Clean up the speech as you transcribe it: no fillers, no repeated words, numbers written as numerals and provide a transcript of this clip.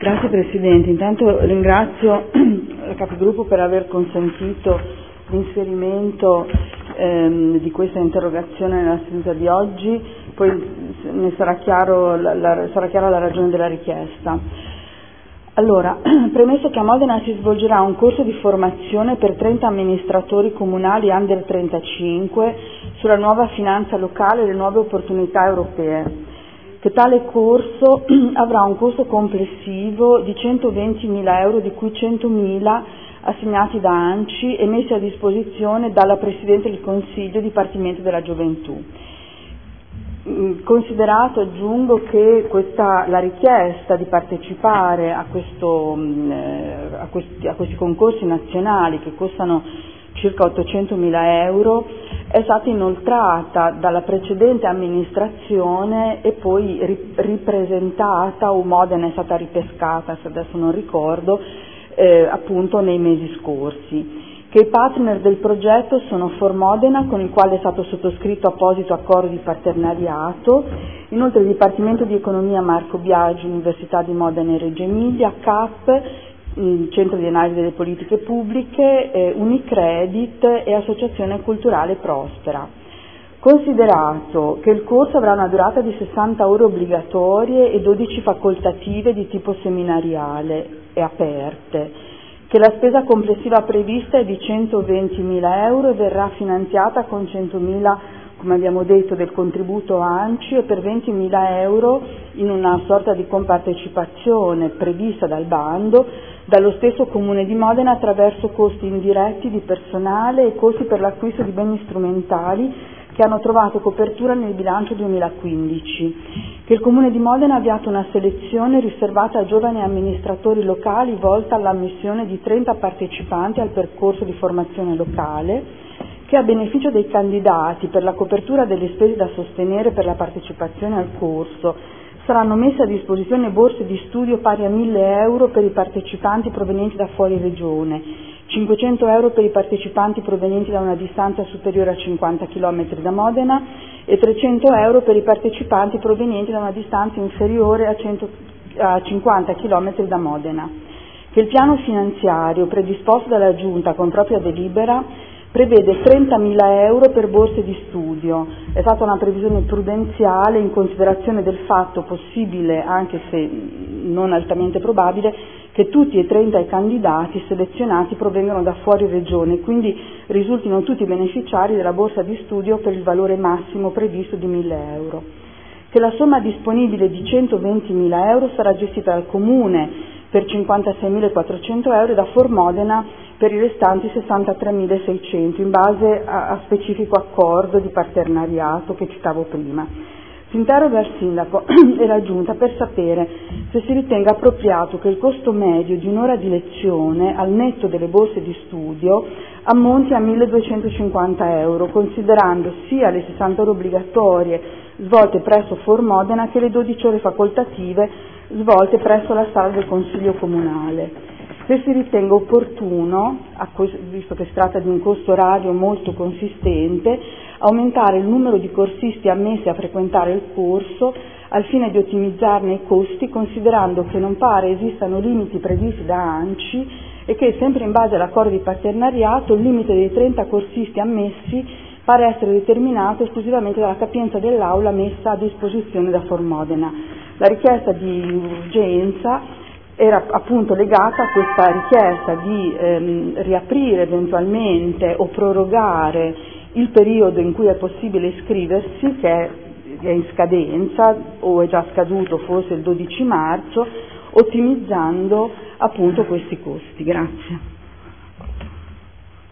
Grazie Presidente, intanto ringrazio la Capogruppo per aver consentito l'inserimento di questa interrogazione nella seduta di oggi, poi ne sarà chiara la ragione della richiesta. Allora, premesso che a Modena si svolgerà un corso di formazione per 30 amministratori comunali under 35 sulla nuova finanza locale e le nuove opportunità europee, che tale corso avrà un costo complessivo di 120.000 euro, di cui 100.000 assegnati da ANCI e messi a disposizione dalla Presidente del Consiglio Dipartimento della Gioventù. Considerato, aggiungo, che la richiesta di partecipare a questi concorsi nazionali, che costano circa 800.000 euro, è stata inoltrata dalla precedente amministrazione e poi ripresentata, o Modena è stata ripescata, se adesso non ricordo, appunto nei mesi scorsi. Che i partner del progetto sono For Modena, con il quale è stato sottoscritto apposito accordo di partenariato, inoltre il Dipartimento di Economia Marco Biagi, Università di Modena e Reggio Emilia, CAP, Centro di Analisi delle Politiche Pubbliche, Unicredit e Associazione Culturale Prospera. Considerato che il corso avrà una durata di 60 ore obbligatorie e 12 facoltative di tipo seminariale e aperte, che la spesa complessiva prevista è di 120.000 euro e verrà finanziata con 100.000, come abbiamo detto, del contributo ANCI e per 20.000 euro in una sorta di compartecipazione prevista dal bando dallo stesso Comune di Modena attraverso costi indiretti di personale e costi per l'acquisto di beni strumentali che hanno trovato copertura nel bilancio 2015, che il Comune di Modena ha avviato una selezione riservata a giovani amministratori locali volta all'ammissione di 30 partecipanti al percorso di formazione locale, che a beneficio dei candidati per la copertura delle spese da sostenere per la partecipazione al corso saranno messe a disposizione borse di studio pari a 1.000 euro per i partecipanti provenienti da fuori regione, 500 euro per i partecipanti provenienti da una distanza superiore a 50 km da Modena e 300 euro per i partecipanti provenienti da una distanza inferiore a 50 km da Modena. Che il piano finanziario predisposto dalla Giunta con propria delibera prevede 30.000 euro per borse di studio. È stata una previsione prudenziale in considerazione del fatto possibile, anche se non altamente probabile, che tutti e 30 i candidati selezionati provengano da fuori regione, quindi risultino tutti beneficiari della borsa di studio per il valore massimo previsto di 1.000 euro. Che la somma disponibile di 120.000 euro sarà gestita dal Comune per 56.400 euro e da For Modena per i restanti 63.600 in base a specifico accordo di partenariato che citavo prima. Si interroga il Sindaco e la Giunta per sapere se si ritenga appropriato che il costo medio di un'ora di lezione al netto delle borse di studio ammonti a 1.250 euro, considerando sia le 60 ore obbligatorie svolte presso For Modena che le 12 ore facoltative svolte presso la sala del Consiglio Comunale. Se si ritenga opportuno, visto che si tratta di un costo orario molto consistente, aumentare il numero di corsisti ammessi a frequentare il corso al fine di ottimizzarne i costi, considerando che non pare esistano limiti previsti da ANCI e che, sempre in base all'accordo di partenariato, il limite dei 30 corsisti ammessi pare essere determinato esclusivamente dalla capienza dell'aula messa a disposizione da For Modena. La richiesta di urgenza era appunto legata a questa richiesta di riaprire eventualmente o prorogare il periodo in cui è possibile iscriversi, che è in scadenza o è già scaduto forse il 12 marzo, ottimizzando appunto questi costi. Grazie.